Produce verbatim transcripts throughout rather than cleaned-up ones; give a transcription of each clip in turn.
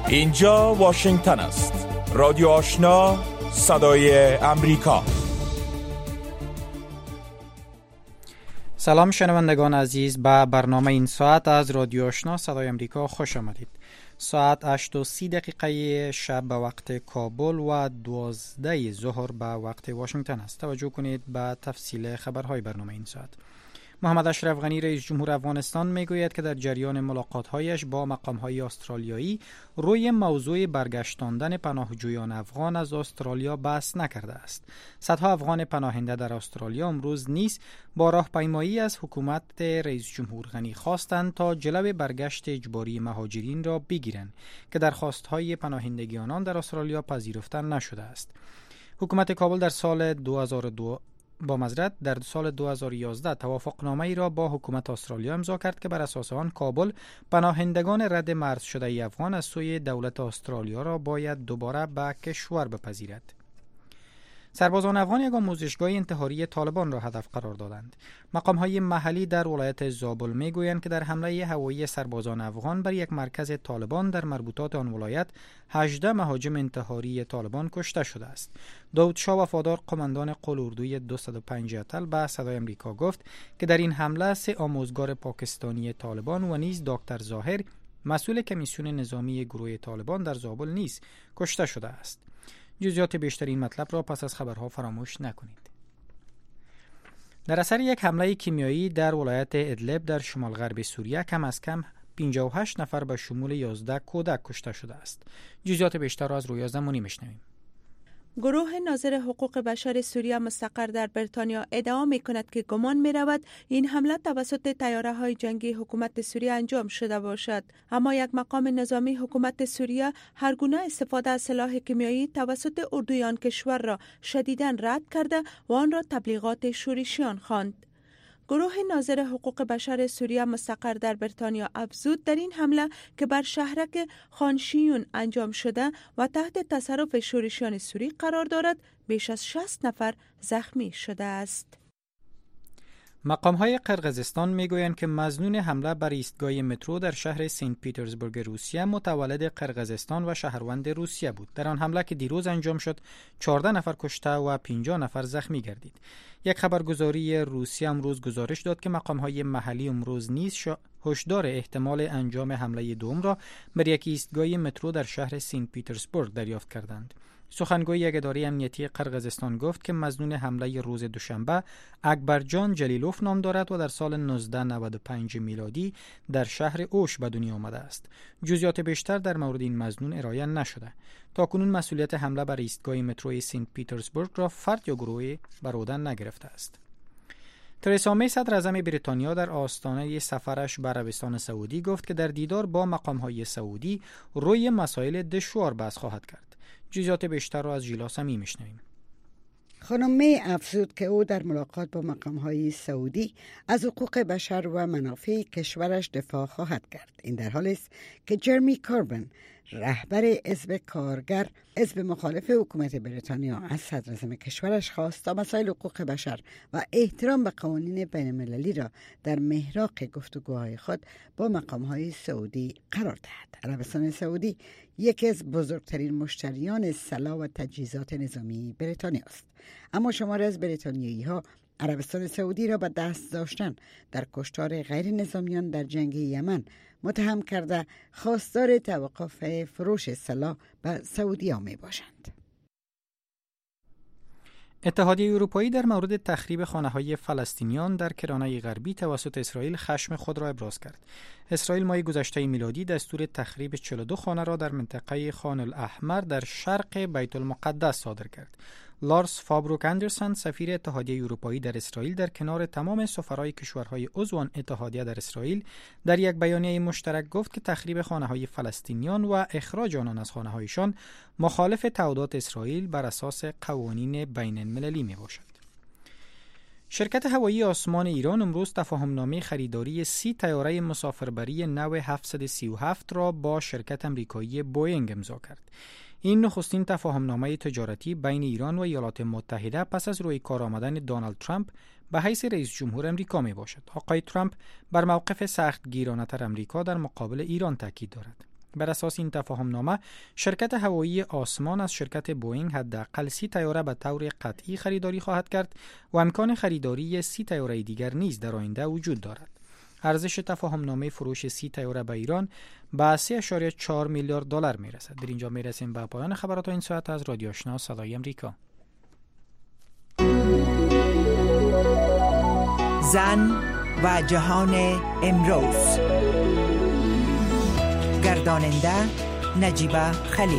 اینجا واشنگتن است. رادیو آشنا، صدای امریکا. سلام شنوندگان عزیز، به برنامه این ساعت از رادیو آشنا صدای امریکا خوش آمدید. ساعت هشت و سی دقیقه شب به وقت کابل و دوازده ظهر به وقت واشنگتن است. توجه کنید به تفصیل خبرهای برنامه این ساعت. محمد اشرف غنی رئیس جمهور افغانستان میگوید که در جریان ملاقات‌هایش با مقام‌های استرالیایی روی موضوع برگشتاندن پناهجویان افغان از استرالیا بحث نکرده است. صدها افغان پناهنده در استرالیا امروز نیز با راهپیمایی از حکومت رئیس جمهور غنی خواستند تا جلوی برگشت اجباری مهاجرین را بگیرند که درخواست‌های پناهندگی آنان در استرالیا پذیرفته نشده است. حکومت کابل در سال دو هزار و دو با معذرت در سال دو هزار و یازده توافقنامه ای را با حکومت استرالیا امضا کرد که بر اساس آن کابل پناهندگان رد مرز شده ای افغان از سوی دولت استرالیا را باید دوباره به کشور بپذیرد. سربازان افغان یک آموزشگاه انتحاری طالبان را هدف قرار دادند. مقام‌های محلی در ولایت زابل میگویند که در حمله هوایی سربازان افغان بر یک مرکز طالبان در مربوطات آن ولایت هجده مهاجم انتحاری طالبان کشته شده است. داود شاه وفادار قماندان قلاردوی دویست و پنج اتل به صدای امریکا گفت که در این حمله سه آموزگار پاکستانی طالبان و نیز دکتر ظاهر مسئول کمیسیون نظامی گروه طالبان در زابل نیز کشته شده است. جزئیات بیشتر این مطلب را پس از خبرها فراموش نکنید. در اثر یک حمله کیمیایی در ولایت ادلب در شمال غرب سوریه کم از کم پنجاه و هشت نفر به شمول یازده کودک کشته شده است. جزئیات بیشتر را از رویا زمانی میشنویم. گروه ناظر حقوق بشر سوریه مستقر در بریتانیا ادعا می کند که گمان می رود این حمله توسط طیاره های جنگی حکومت سوریه انجام شده باشد، اما یک مقام نظامی حکومت سوریه هر گونه استفاده از سلاح کیمیایی توسط اردوی آن کشور را شدیداً رد کرده و آن را تبلیغات شورشیان خواند. گروه ناظر حقوق بشر سوریه مستقر در بریتانیا افزود در این حمله که بر شهرک خانشیون انجام شده و تحت تصرف شورشیان سوری قرار دارد، بیش از شصت نفر زخمی شده است. مقام‌های قرقیزستان میگویند که مظنون حمله بر ایستگاه مترو در شهر سنت پیترزبورگ روسیه متولد قرقیزستان و شهروند روسیه بود. در آن حمله که دیروز انجام شد، چهارده نفر کشته و پنجاه نفر زخمی گردید. یک خبرگزاری روسیه امروز گزارش داد که مقام‌های محلی امروز نیز هشدار احتمال انجام حمله دوم را بر یک ایستگاه مترو در شهر سنت پیترزبورگ دریافت کردند. سخنگوی یک اداره امنیتی قرقیزستان گفت که مظنون حمله روز دوشنبه اکبرجان جلیلوف نام دارد و در سال نوزده نود و پنج میلادی در شهر اوش به دنیا آمده است. جزئیات بیشتر در مورد این مظنون ارائه نشده. تاکنون مسئولیت حمله بر ایستگاه مترو سنت پیترزبورگ را فرد یا گروهی بر عهده نگرفته است. ترسا می صدر اعظم بریتانیا در آستانه سفرش به عربستان سعودی گفت که در دیدار با مقام‌های سعودی روی مسائل دشوار بحث خواهد کرد. جزئیات بیشتر را از ژیلا سمی میشنویم. خانم می افزود که او در ملاقات با مقام‌های سعودی از حقوق بشر و منافع کشورش دفاع خواهد کرد. این در حالی است که جرمی کوربن، رهبر حزب کارگر، حزب مخالف حکومت بریتانیا، از صدر اعظم کشورش خواست تا مسائل حقوق بشر و احترام به قوانین بین المللی را در محراق گفتگوهای خود با مقام‌های سعودی قرار دهد. عربستان سعودی یکی از بزرگترین مشتریان سلاح و تجهیزات نظامی بریتانیا است، اما شماری از بریتانیایی‌ها عربستان سعودی را به دست داشتن در کشتار غیر نظامیان در جنگ یمن متهم کرده خواستار توقف فروش سلاح به سعودی‌ها می باشند. اتحادیه اروپایی در مورد تخریب خانه‌های فلسطینیان در کرانه غربی توسط اسرائیل خشم خود را ابراز کرد. اسرائیل ماه گذشته میلادی دستور تخریب چهل و دو خانه را در منطقه خان الاحمر در شرق بیت المقدس صادر کرد. لارس فابروک اندرسن، سفیر اتحادیه اروپایی در اسرائیل، در کنار تمام سفرای کشورهای عضو آن اتحادیه در اسرائیل در یک بیانیه مشترک گفت که تخریب خانه‌های فلسطینیان و اخراج آنان از خانه‌هایشان مخالف تعهدات اسرائیل بر اساس قوانین بین المللی میباشد. شرکت هوایی آسمان ایران امروز تفاهمنامه خریداری سی طیاره مسافربری نو هفتصد و سی و هفت را با شرکت امریکایی بوئینگ امضا کرد. این نخستین تفاهمنامه تجارتی بین ایران و ایالات متحده پس از روی کار آمدن دونالد ترامپ به حیث رئیس جمهور امریکا می باشد. آقای ترامپ بر موقف سخت گیرانه‌تر امریکا در مقابل ایران تاکید دارد. بر اساس این تفاهم نامه شرکت هوایی آسمان از شرکت بوئینگ حداقل سی طیاره به طور قطعی خریداری خواهد کرد و امکان خریداری سی طیاره دیگر نیز در آینده وجود دارد. ارزش تفاهم نامه فروش سی طیاره به ایران به سه ممیز چهار میلیارد دلار میرسد. در اینجا میرسیم به پایان خبرات این ساعت از رادیو آشنا صدای امریکا. زن و جهان امروز، گرداننده نجیبه خلیل.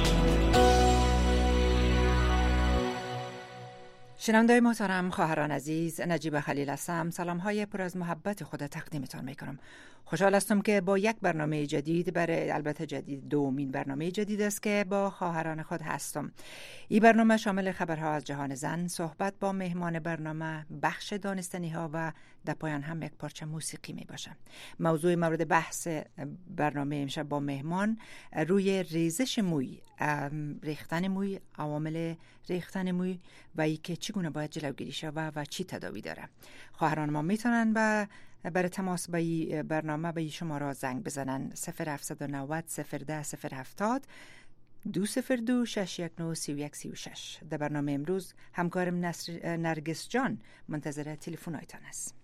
شنونده‌های محترم، خواهران عزیز، نجیبه خلیل هستم. سلام‌های پر از محبت خود تقدیمتان می‌کنم. خوشحال هستم که با یک برنامه جدید، برای البته جدید دومین برنامه جدید است که با خواهران خود هستم. این برنامه شامل خبرها از جهان زن، صحبت با مهمان برنامه، بخش دانستنی‌ها و در پایان هم یک پارچه موسیقی می باشه. موضوع مورد بحث برنامه امشب با مهمان روی ریزش موی، ریختن موی، عوامل ریختن موی و اینکه چگونه باید جلوگیری شود و چی تداوی داره. خواهران ما میتونن با برای تماس با این برنامه به شماره زنگ بزنن صفر هفت نه صفر صفر ده صفر هفتاد دو صفر دو شش یک نه سی و یک سی و شش. در برنامه امروز همکارم نرگس جان منتظر تلفن‌هایتان است.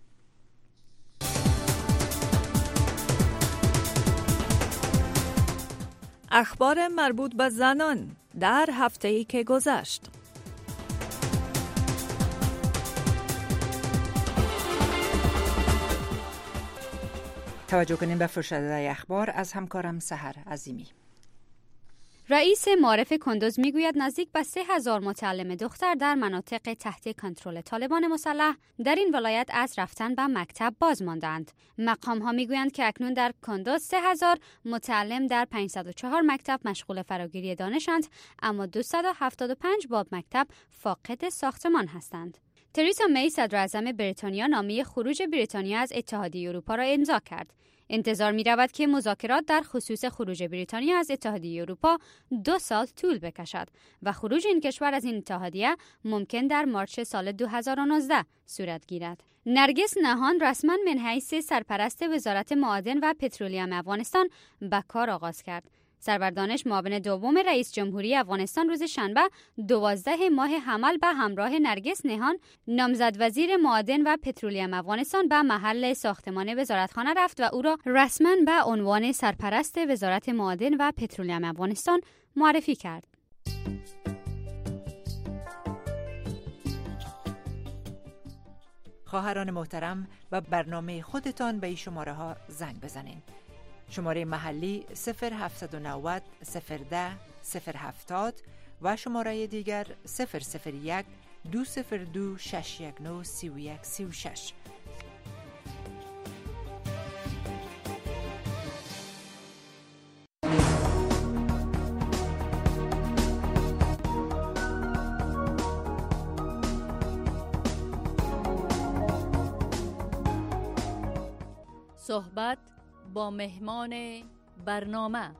اخبار مربوط به زنان در هفته‌ای که گذشت. توجه کنیم به فرشته اخبار از همکارم سحر عظیمی. رئیس معارف کندوز میگوید نزدیک به سه هزار متعلم دختر در مناطق تحت کنترل طالبان مسلح در این ولایت از رفتن به مکتب باز ماندند. مقام ها میگویند که اکنون در کندوز سه هزار متعلم در پانصد و چهار مکتب مشغول فراگیری دانشند، اما دویست و هفتاد و پنج باب مکتب فاقد ساختمان هستند. تریسا می صدر اعظم بریتانیا نامه خروج بریتانیا از اتحادیه اروپا را امضا کرد. انتظار می رود که مذاکرات در خصوص خروج بریتانیا از اتحادیه اروپا دو سال طول بکشد و خروج این کشور از این اتحادیه ممکن در مارچ سال دو هزار و نوزده صورت گیرد. نرگس نهان رسما من حیث سرپرست وزارت معادن و پترولیم افغانستان به کار آغاز کرد. سربردانش معاون دوم رئیس جمهوری افغانستان روز شنبه دوازده ماه حمل به همراه نرگس نهان نامزد وزیر معادن و پترولیم افغانستان به محل ساختمان وزارتخانه رفت و او را رسما به عنوان سرپرست وزارت معادن و پترولیم افغانستان معرفی کرد. خواهران محترم، و برنامه خودتان به این شماره ها زنگ بزنین. شماره محلی صفر هفت نه صفر صفر ده صفر هفتاد و شماره دیگر صفر صفر یک دو صفر دو شش یک نه سی و یک سی و شش. صحبت با مهمان برنامه.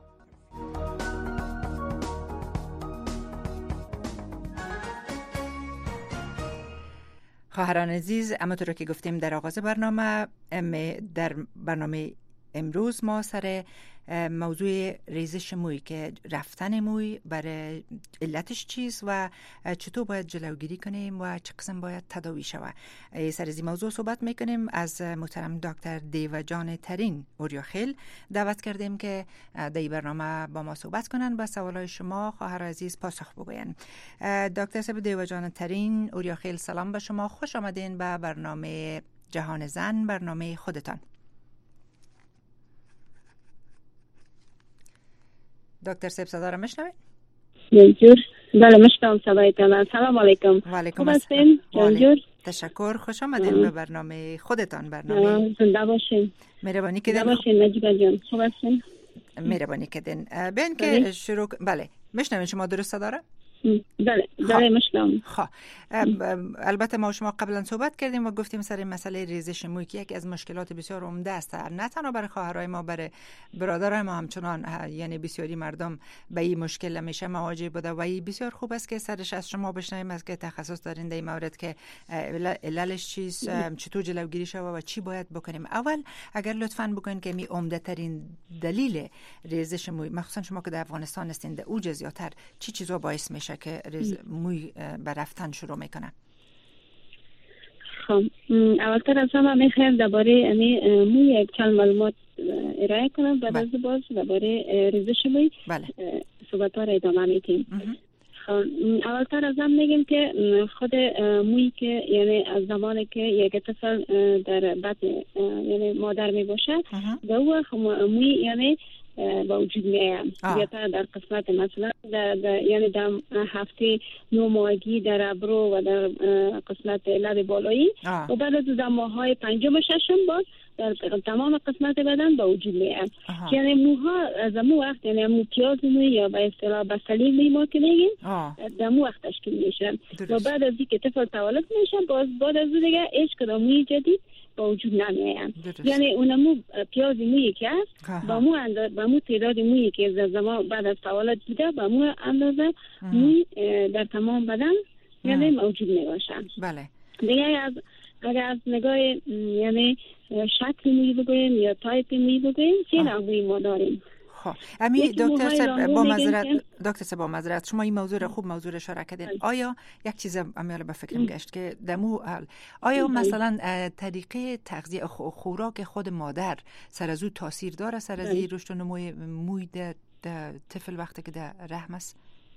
خواهران عزیز، همونطور که گفتیم در آغاز برنامه، در برنامه امروز ما سر موضوع ریزش موی که رفتن موی برای علتش چیست و چطور باید جلوگیری کنیم و چه قسم باید تداوی شود. سر از این موضوع صحبت میکنیم. از محترم دکتر دیو جان ترین اوریاخیل دعوت کردیم که در این برنامه با ما صحبت کنن، با سوالای شما خواهر عزیز پاسخ بگوین. دکتر صاحب دیو جان ترین اوریاخیل، سلام به شما، خوش آمدین به برنامه جهان زن، برنامه خودتان. دکتر صاحب صدا را میشنوید؟ جانجور بله میشنوم صدایتان. سلام علیکم. و علیکم السلام. جانجور تشکر، خوش آمدین به برنامه خودتان. برنامه زنده باشین. مهربانی کردین. زنده باشین نجیبه جان. خوب هستین؟ مهربانی کردین. ببین که شروع. بله میشنوین شما درست صدا را؟ بله بله مشکل. خب البته ما شما قبلا صحبت کردیم و گفتیم سر مسئله ریزش موی که یکی از مشکلات بسیار عمده است، نه تنها برای خواهرای ما، برای برادرای ما همچنان. یعنی بسیاری مردم به این مشکل همیشه مواجه بوده و این بسیار خوب است که سرش از شما بشنویم، از که تخصص دارین در این مورد که عللش چیست، چطور جلوگیری شود و چی باید بکنیم. اول اگر لطفاً بگوین که می عمده ترین دلیل ریزش موی، مخصوصا شما که در افغانستان هستین، در اوج زیادتر چی چیزا باعث میشه که موی بر رفتن شروع میکنه؟ خب اولتر از همه میخوایم درباره یعنی موی یک چند معلومات ارائه کنم، بعد از باز درباره ریزش موی صحبت ها را ادامه میدیم. اولتر از هم میگیم که خود موی که یعنی از زمانی که یک طفل در بطن یعنی مادر می باشه، در اون موی یعنی با وجود میایم یا در قسمت مثلا در, در یعنی در هفته نو ماهگی در ابرو و در قسمت لب بالایی و بعد از در ماههای پنجم و ششم باز در تمام قسمت بدن با وجود میایم. یعنی موها از مو وقت یعنی مو پیاز موی یا به اصطلاح بسلی موی ما که میگیم در مو وقت تشکیل میشه و بعد از اینکه طفل تولد میشه باز بعد از دیگه هیچ کدام موی جدید با وجود نمیایم. یعنی اونمو پیاز مویی که است با مو اندازه با مو تعداد مویی که از زمان بعد از تولد بوده با مو اندازه موی در تمام بدن یعنی موجود میباشه. بله. دیگه از اگر از نگاه یعنی شکل موی بگوییم یا تایپ موی بگوییم چه نوع موی ما داریم. خب امی دکتر سب با معذرت دکتر سب با معذرت شما این موضوع خوب موضوع اشاره کردین. آیا یک چیز امیال به فکرم گشت که دمو آیا مثلا طریقه تغذیه خوراک خود مادر سر از او تاثیر داره سر از رشد و نمو موی د طفل وقتی که در رحم است؟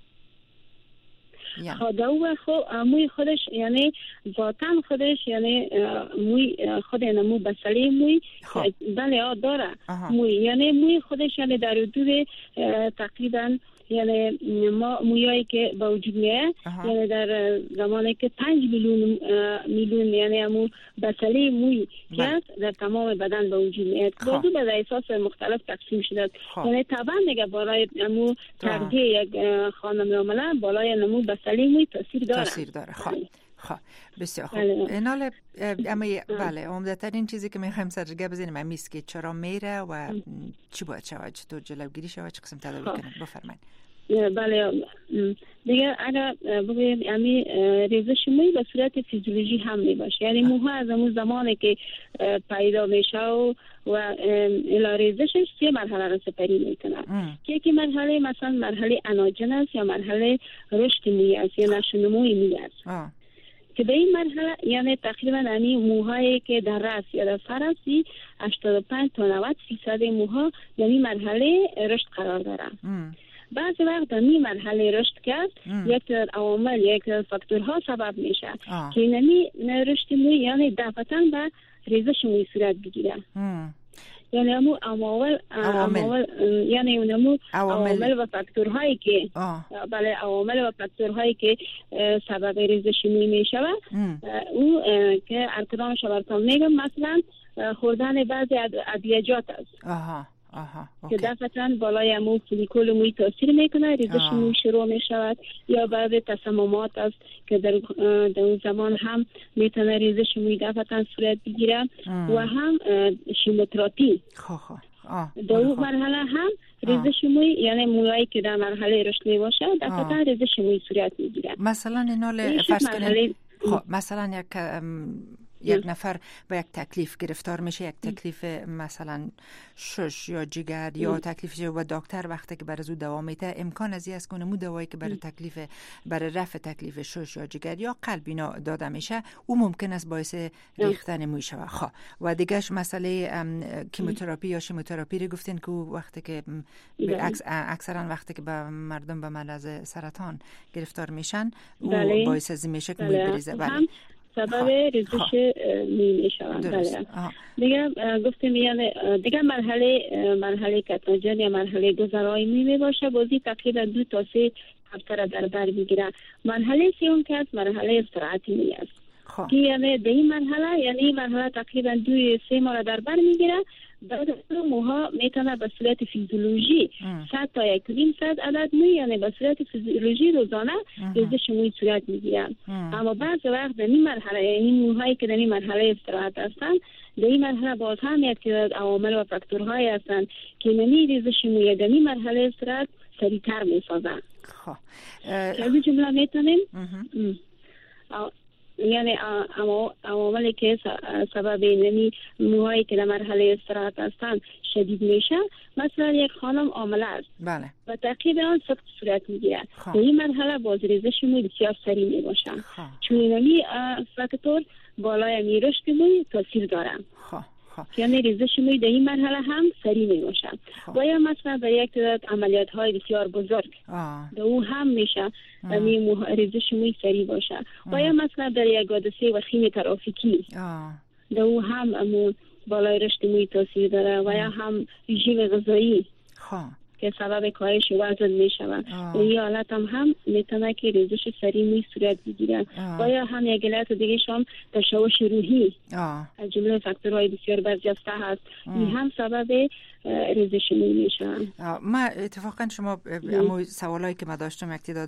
خود او خود موی خودش یعنی ذاتاً خودش یعنی موی خود نمو بسلی موی بله آ داره موی یعنی موی خودش یعنی در حدود تقریبا یعنی ما مویایی که با وجود میاد یعنی در زمانی که پنج میلیون میلیون یعنی همون بسلی موی که در تمام بدن با وجود میاد بازو به اساس مختلف تقسیم شده. یعنی طبعا دیگه بالای همون تغذیه یک خانم عاملا بالای نمو بسلی موی تاثیر داره. تاثیر داره. خب خب بسیار خوب. این حال اما بله عمدترین چیزی که میخوایم سرجگه بزنیم همیست که چرا میره و چی باید شود، چطور جلوگیری شود، چه قسم تداوی کنیم. بفرمایید. بله دیگه اگر بگویم یعنی ریزش موی به صورت فیزیولوژی هم می باشه، یعنی موها از اون زمانی که پیدا میشه و و الی ریزشش سه مرحله را سپری میکنه که یکی مرحله مثلا مرحله اناجن است یا مرحله رشد موی است یا نشو نموی موی است که به این مرحله یعنی تقریبا یعنی موهایی که در راس یا در سر است هشتاد و پنج تا نود درصد موها یعنی مرحله رشد قرار داره. بعضی وقت در این مرحله رشد کرد یک در عوامل یک در فاکتورها سبب میشه که اینمی رشد موی یعنی دفعتاً به ریزش موی صورت بگیره. یعنی همون عوامل عوامل یعنی اونمو عوامل و فاکتورهایی که بله عوامل و فاکتورهایی که سبب ریزش موی میشه او که ارکدامش براتون میگم مثلا خوردن بعضی ادویجات است. آها آها که دفعتاً بالای امو فولیکول موی تاثیر میکنه، ریزش موی شروع میشود یا بعض تصممات است که در در اون زمان هم میتونه ریزش موی دفعتاً صورت بگیره و هم شیموتراپی. خب خب در اون مرحله هم ریزش موی یعنی مویایی که در مرحله رشد میباشه دفعتاً ریزش موی صورت میگیره. مثلا اینا فرض کنید خب مثلا یک یک نفر با یک تکلیف گرفتار میشه، یک تکلیف مثلا شش یا جگر یا تکلیف و دکتر وقتی که برای او دوا میده امکان از این است که اونمو دوایی که برای تکلیف برای رفع تکلیف شش یا جگر یا قلب اینا داده میشه او ممکن است باعث ریختن موی شود. خب و دیگهش مسئله کیموتراپی یا شیموتراپی رو گفتین که وقتی که اکثرا وقتی که به مردم به مرض سرطان گرفتار میشن او باعث از میشه که موی بریزه. بله سبب ریزش موی میشوند. دیگه گفتیم یعنی دیگه مرحله مرحله کتناجن یا مرحله گذرای موی می باشه بازی تقریبا دو تا سه هفته را در بر میگیره. مرحله سوم که است مرحله استراحتی موی است که یعنی در این مرحله یعنی مرحله تقریبا دو سه ماه را در بر میگیره بعد از موها میتونه به صورت فیزیولوژی صد تا یک نیم صد عدد موی، یعنی به صورت فیزیولوژی روزانه ریزش موی صورت میگیرن. اما بعض وقت در این مرحله، یعنی موهایی که در این مرحله استراحت هستن، در این مرحله باز هم یک تعداد عوامل و فاکتورهایی هستن که نمی ریزش موی در این مرحله استراحت سریعتر میسازن. خب که از جمله میتونیم یعنی عواملی که سبب نمی موهایی که در مرحله استراحت هستن شدید میشه، مثلا یک خانم عامله است بله و تعقیب آن سخت صورت میگیره، در این مرحله باز ریزش موی بسیار سریع میباشه، چون اینمی فاکتور بالای می رشد موی تاثیر داره. یعنی ریزش موی در این مرحله هم سریع می باشه. و یا مثلا در یک تعداد عملیات های بسیار بزرگ در او هم میشه یعنی ریزش موی سریع باشه. و یا مثلا در یک حادثه وخیم ترافیکی در او هم بالای رشد موی تاثیر داره. و یا هم رژیم غذایی که سبب کاهش وزن می شود. و این حالت هم هم میتونه که ریزش سریع موی صورت بگیره. و یا هم یک علت دیگه شام تشوش روحی از جمله فاکتورهای بسیار برجسته هست، این هم سبب ریزش موی میشه. ما اتفاقا شما اما سوالایی که ما داشتم یک تعداد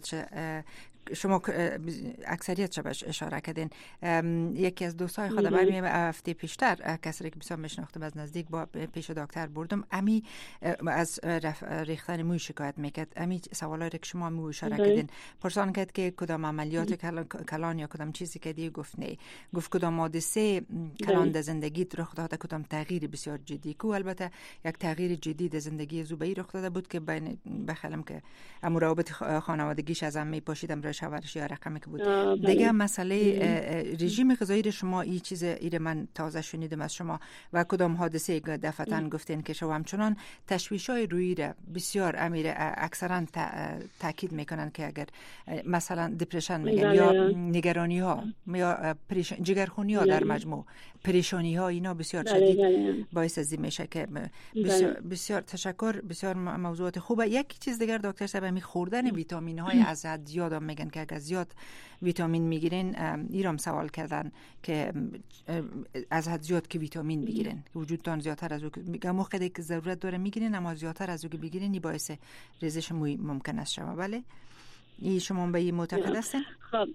شما اکثریت شبش اشاره کردین. یکی از دوستای خودم همین هفته پیشتر کسی که بسیار میشناختم از نزدیک با پیش دکتر بردم، امی از ریختن موی شکایت میکرد. امی سوالایی که شما می اشاره کردین پرسان کرد که کدام عملیات کلان یا کدام چیزی که دی گفت نه، گفت کدام حادثه کلان در زندگیت رخ داده، کدام تغییر بسیار جدی کو. البته یک تغییر جدی در زندگی زوبایی رخ داده بود که بین بخلم که امور روابط خانوادگیش از هم میپاشیدم را شوهرش یا رقمی که بود. دیگه مسئله رژیم غذایی شما این چیز ایره من تازه شنیدم از شما و کدام حادثه دفعتاً گفتین که شما همچنان تشویش‌های روی را بسیار امیر اکثرا تاکید میکنن که اگر مثلا دپرشن میگن یا نگرانی ها یا جگرخونی ها در مجموع پریشانی ها اینا بسیار شدید باعث از این میشه که بسیار, بسیار تشکر. بسیار موضوعات خوبه. یک چیز دیگر دکتر صاحب می خوردن ویتامین های از حد زیاد هم میگن که اگر زیاد ویتامین میگیرین، ایرام سوال کردن که از حد زیاد که ویتامین بگیرین وجودتان زیادتر از او میگم موقعی که ضرورت داره میگیرین، اما زیادتر از او که بگیرین این باعث ریزش موی ممکن است شما. بله این شما به این معتقد هستین؟ خب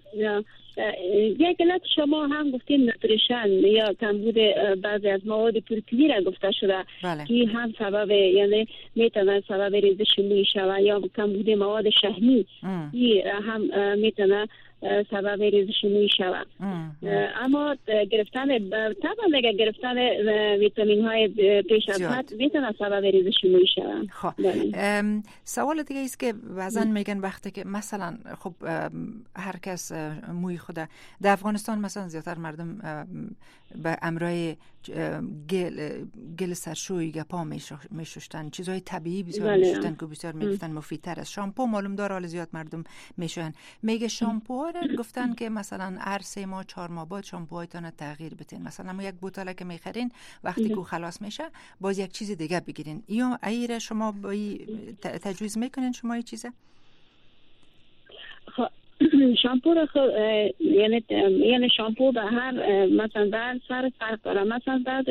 یک علت شما هم گفتین نوتریشن یا کمبود بعضی از مواد پروتئینی را گفته شده بله. که هم سبب یعنی میتونه سبب ریزش موی شود، یا کمبود مواد شحمی این هم میتونه سبب ریزش موی شود. اما گرفتن طبعا دیگه گرفتن ویتامین های پیش از حد میتونه سبب ریزش موی شود. خب سوال دیگه است که بعضن میگن وقتی که مثلا خب هر کس موی خود در افغانستان مثلا زیادتر مردم به امرای گل گل سرشوی گپا میشوشتن، چیزهای طبیعی بسیار میشوشتن که بسیار میگفتن مفیدتر از شامپو. معلوم داره حال زیاد مردم میشوشن. میگه شامپو رو گفتن که مثلا هر سه ماه چهار ماه بعد شامپوهایتون تغییر بدین. مثلا ما یک بوتل که میخرین وقتی که خلاص میشه باز یک چیز دیگه بگیرین. یا ایره شما با تجویز میکنین شما این چیزه؟ شامپو را خب یعنی یعنی شامپو به هر مثلا در سر فرق داره. مثلا بعض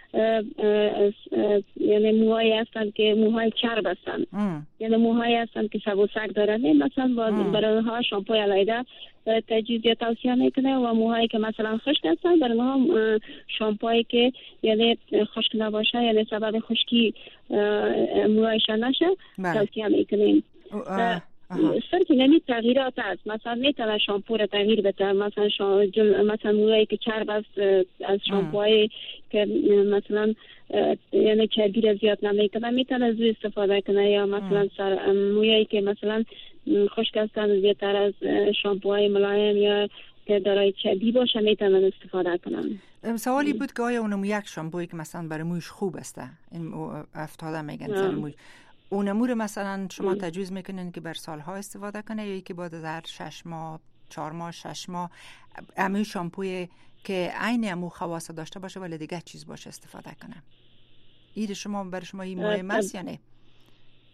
یعنی موهایی هستن که موهای چرب هستن، یعنی موهایی هستن که سبوسک دارن، مثلا برای ها شامپو علیده تجویز یا توصیه میکنه. و موهایی که مثلا خشک هستن برای ما شامپویی که یعنی خشک نباشه یعنی سبب خشکی موهایشان نشه توصیه میکنیم. سرکی نمی تغییرات هست. مثلا میتونه شامپو را تغییر بده، مثلا جل... مثلا مویایی که چرب است از شامپوهایی که مثلا یعنی چربی را زیاد نمیکنه میتونه از استفاده کنه، یا مثلا سر مویایی که مثلا خشک هستن زیادتر از شامپوهای ملایم یا که دارای چربی باشه میتونن استفاده کنن. سوالی بود که آیا اونم یک شامپویی که مثلا برای مویش خوب است، این افتاده میگن سر موی، اونمور مثلا شما تجویز میکنین که بر سالها استفاده کنه، یا که بعد از هر شش ماه چهار ماه شش ماه امو شامپوی که عین امو خواص داشته باشه ولی دیگه چیز باشه استفاده کنه؟ این شما برای شما این مهم است یا نه؟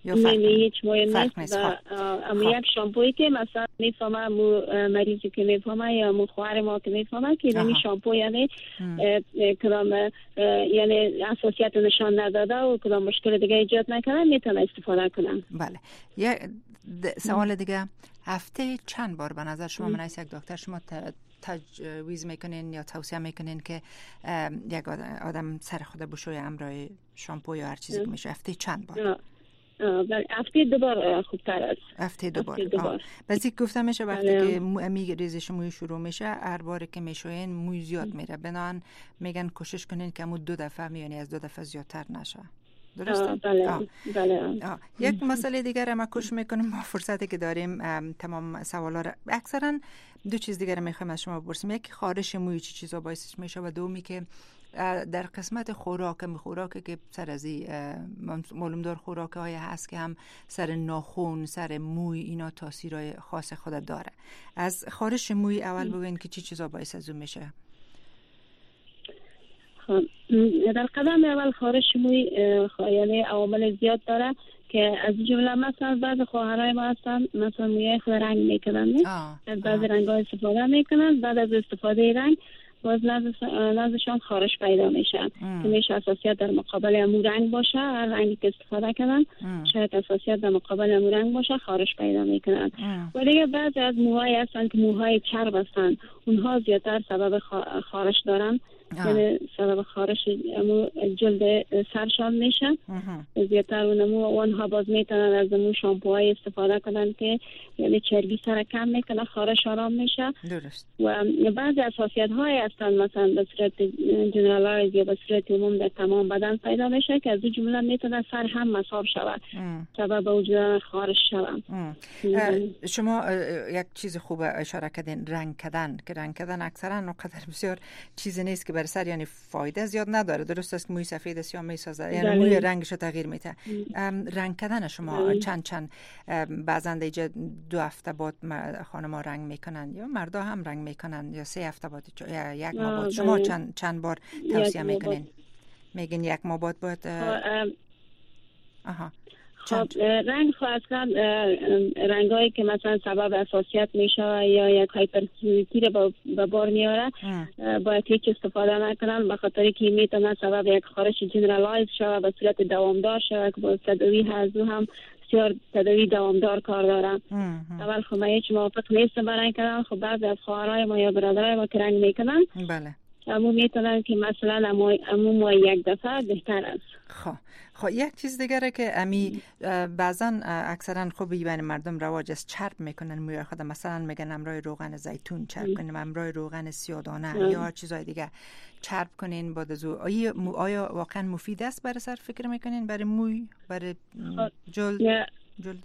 یا فرق نه هیچ مهم نیست نیست. اما یک شامپویی که مثلا میفهمه مو مریضی که میفهمه یا مو خواهر ما که میفهمه که این شامپو یعنی کدام یعنی اساسیت نشان نداده و کدام مشکل دیگه ایجاد نکنه میتونه استفاده کنه. بله. یه سوال دیگه، هفته چند بار به نظر شما من از یک دکتر شما تجویز میکنین یا توصیه میکنین که یک آدم سر خود بشویه همراه شامپو یا هر چیزی که میشه؟ هفته چند بار؟ هفته دو بار خوبتر است. هفته دو بار. بازی گفتم میشه وقتی که موی ریزش موی شروع میشه هر بار که میشوین موی زیاد میره، بنابراین میگن کوشش کنین که مو دو دفعه یعنی از دو دفعه زیادتر نشه. درسته؟ بله. آه. بله. آه. یک مسئله دیگر ما کوشش میکنیم با فرصتی که داریم تمام سوالا را اکثرا دو چیز دیگر میخوایم از شما بپرسیم. یکی خارش موی چی چیزا باعثش میشه و دومی که در قسمت خوراک خوراک که سر از معلوم دار خوراک های هست که هم سر ناخون سر موی اینا تاثیرای خاص خود داره. از خارش موی اول بگوین که چی چیزا باعث از اون میشه؟ در قدم اول خارش موی یعنی عوامل زیاد داره که از جمله مثلا بعض خواهرای ما هستن مثلا موی خود رنگ میکنن، از بعض رنگ ها استفاده میکنن، بعد از استفاده رنگ باز نازشان خارش پیدا میشه که میشه اساسیت در مقابل امو رنگ باشه. هر رنگی که استفاده کنن شاید اساسیت در مقابل امو رنگ باشه خارش پیدا میکنن. و دیگه بعضی از موهای هستن که موهای چرب هستن، اونها زیادتر سبب خارش دارن، یعنی سبب خارش امو جلد سرشان میشه زیادتر. اونمو اونها باز میتونن از امو شامپوهای استفاده کنن که یعنی چربی سر کم میکنه، خارش آرام میشه. درست. و بعضی اساسیت های هستن مثلا به صورت جنرالایز یا به صورت عموم در تمام بدن پیدا میشه که از این جمله میتونه سر هم مصاب شود، سبب وجود خارش شود. شما یک چیز خوب اشاره کردین، رنگ کردن، که رنگ کردن اکثرا نقدر بسیار چیز نیست که برای سر، یعنی فایده زیاد نداره. درست است که موی سفید است یا میسازه، یعنی موی رنگش رو تغییر میده. رنگ کردن شما دلی. چند چند بعضا دیگه دو هفته بعد خانم‌ها رنگ میکنن یا مردا هم رنگ میکنن یا سه هفته بعد یا یک ماه بعد؟ شما چند چند بار توصیه میکنین؟ میگین یک ماه بعد باید آها خب رنگ خو اصلا رنگایی که مثلا سبب اساسیت میشه یا یک هایپرسنسیتیویتی رو به بار میاره باید هیچ استفاده نکنن، به خاطر که میتونه سبب یک خارش جنرالایز شود به صورت دوامدار شود که با تداوی هزو هم بسیار تداوی دوامدار کار دارم. اول خب من هیچ موافق نیستم برای کردن. خب بعضی از خواهرای ما یا برادرای ما که رنگ میکنن بله امو میتونن که مثلا امو, امو ما یک دفعه بهتر است. خب خب یک چیز دیگره که امی بعضا اکثرا خوب بین مردم رواج است چرب میکنن موی خود، مثلا میگن امرای روغن زیتون چرب کنیم، امرای روغن سیاه‌دانه یا چیزای دیگه چرب کنین بعد از آیا آیا واقعا مفید است برای سر فکر میکنین برای موی برای جلد جلد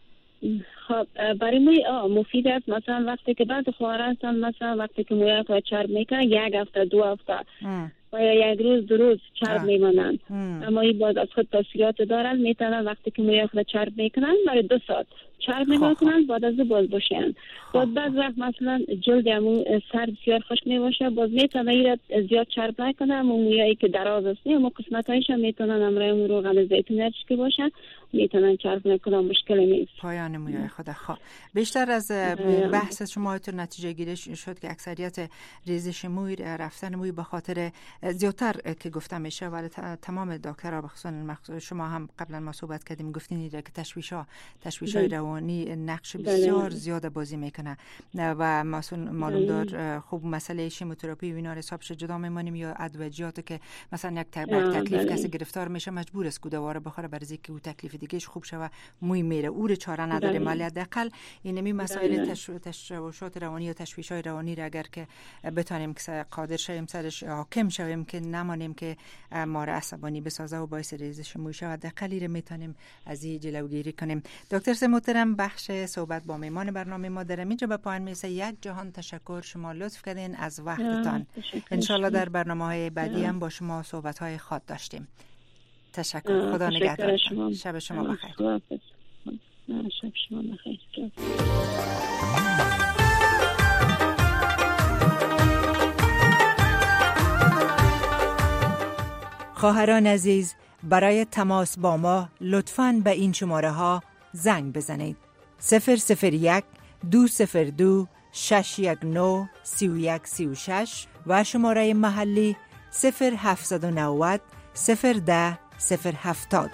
خب برای موی مفید است. مثلا وقتی که بعد خواهر هستن مثلا وقتی که موی خود چرب میکنن یک هفته دو هفته و یا یک روز دو روز چرب میمانند، اما این باز از خود تاثیرات دارن. میتونن وقتی که موی خود چرب میکنن برای دو ساعت چرب نگاه کنن بعد از باز باشن. بعد بعد وقت مثلا جلد امو سر بسیار خشک میباشه باز میتونه ایراد زیاد چرب نکنه، اما مویایی که دراز است اما قسمت هایش هم میتونن امرای امو روغن زیتون هرچی که باشن میتونن چرب نکنه، مشکل نیست. پایان موی خود. خواه بیشتر از بحث شما تو نتیجه گیری شد که اکثریت ریزش موی رفتن موی به خاطر زیادتر که گفتم میشه، ولی تمام دکترها بخصوصا شما هم قبلا ما صحبت کردیم گفتین که تشویش‌ها تشویش‌های روانی نقش بسیار زیاد بازی میکنه و معلوم دار خوب مسئله شیموتراپی و اینا حسابش جدا میمونیم یا ادویجات که مثلا یک تکلیف کسی گرفتار میشه مجبور است که دوباره بخوره برای اینکه او تکلیف دیگهش خوب شه و موی میره، او رو چاره نداره. ولی حداقل اینمی مسائل تشویشات روانی یا تشویش‌های روانی را اگر که بتونیم که قادر شویم سرش حاکم شویم که نمانیم که ما را عصبانی بسازه و باعث ریزش موی شه، حداقل رو میتونیم از این جلوگیری کنیم. دکتر محترم بخش صحبت با میمان برنامه ما در اینجا به پایان میرسه. یک جهان تشکر، شما لطف کردین از وقتتان. انشالله در برنامه‌های بعدی هم با شما صحبت‌های خاص داشتیم. تشکر. خدا نگهدارتان. شب شما بخیر. شب شما بخیر. خواهران عزیز، برای تماس با ما لطفاً به این شماره ها زنگ بزنید. صفر صفر یک دو صفر دو شش یک نه سی و یک سی و شش و شماره محلی صفر هفت نه صفر صفر ده صفر هفتاد.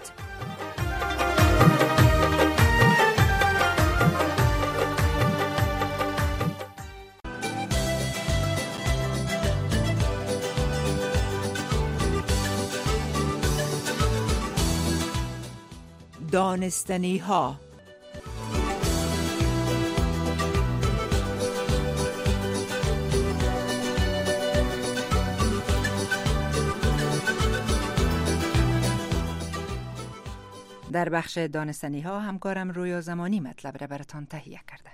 دانستنی ها. در بخش دانستنی ها همکارم رویا زمانی مطلب را براتان تهیه کرده.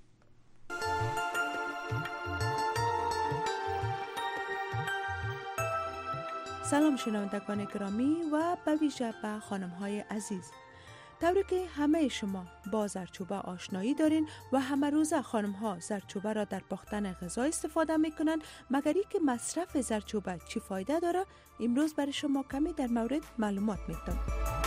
سلام شنوندگان گرامی و به ویژه به خانم های عزیز. طوری که همه شما با زردچوبه آشنایی دارین و همه روزه خانم ها زردچوبه را در پختن غذا استفاده میکنن، مگر اینکه مصرف زردچوبه چی فایده داره، امروز برای شما کمی در مورد معلومات میدم.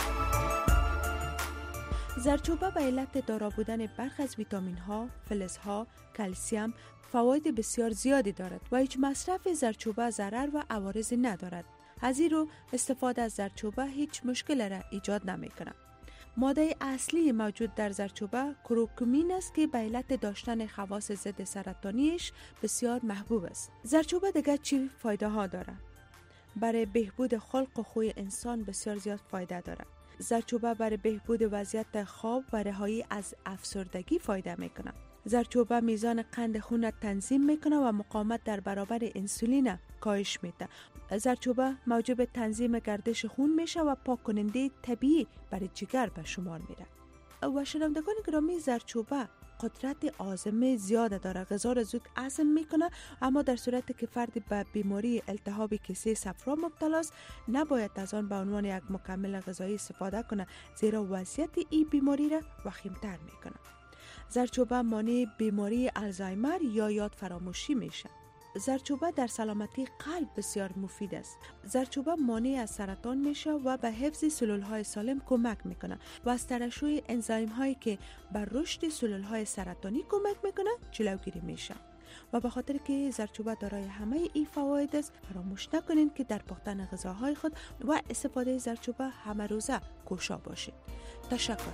زردچوبه به علت دارا بودن برخی از ویتامین ها، فلز ها، کلسیم فواید بسیار زیادی دارد و هیچ مصرف زردچوبه ضرر و عوارضی ندارد. از این رو استفاده از زردچوبه هیچ مشکل را ایجاد نمیکنه. ماده اصلی موجود در زردچوبه کروکومین است که به علت داشتن خواص ضد سرطانیش بسیار محبوب است. زردچوبه دیگه چی فایده ها داره؟ برای بهبود خلق و خوی انسان بسیار زیاد فایده داره. زردچوبه برای بهبود وضعیت خواب و رهایی از افسردگی فایده میکنه. زردچوبه میزان قند خون را تنظیم میکنه و مقاومت در برابر انسولین کاهش میده. زردچوبه موجب تنظیم گردش خون میشه و پاک کننده طبیعی برای جگر به شمار میره. و شنوندگان گرامی، زردچوبه قدرت هاضمه زیاد داره، غذا را زود هضم میکنه، اما در صورتی که فرد به بیماری التهاب کیسه صفرا مبتلا است نباید از آن به عنوان یک مکمل غذایی استفاده کنه، زیرا وضعیت این بیماری را وخیم‌تر میکنه. زردچوبه مانع بیماری آلزایمر یا یاد فراموشی میشه. زردچوبه در سلامتی قلب بسیار مفید است. زردچوبه مانع از سرطان میشه و به حفظ سلولهای سالم کمک میکنه و از ترشح انزایم هایی که بر رشد سلولهای سرطانی کمک میکنه جلوگیری میشه. و به خاطر که زردچوبه دارای همه این فواید است، فراموش نکنین که در پختن غذاهای خود و استفاده زردچوبه همه روزه کوشا باشید. تشکر.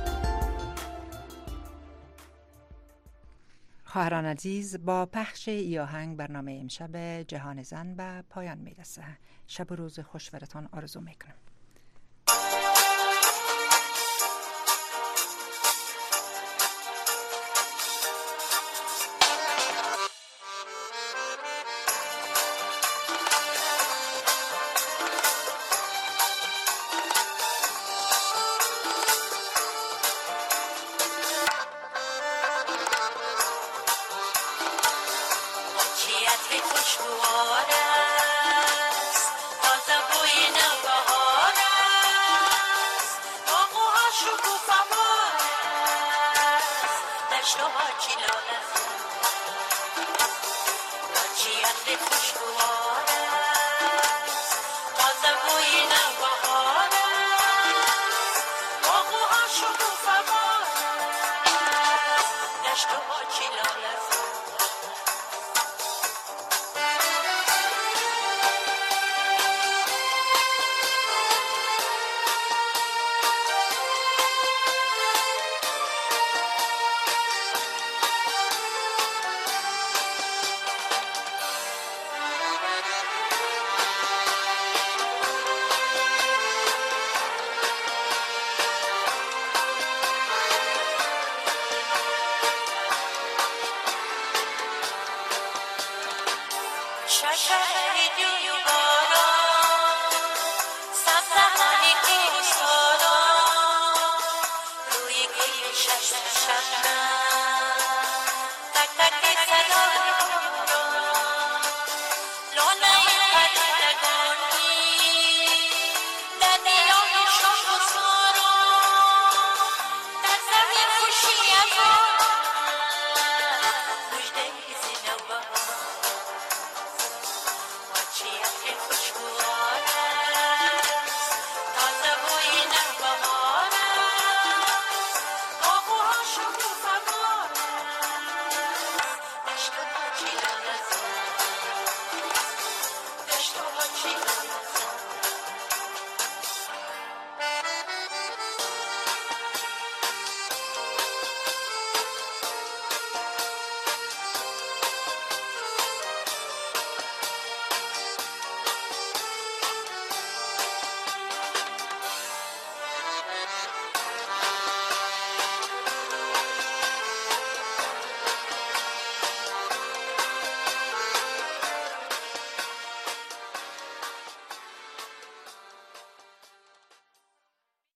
خواهران عزیز، با پخش ای آهنگ برنامه امشب جهان زن به پایان میرسه. شب و روز خوش براتان آرزو میکنم. Come on.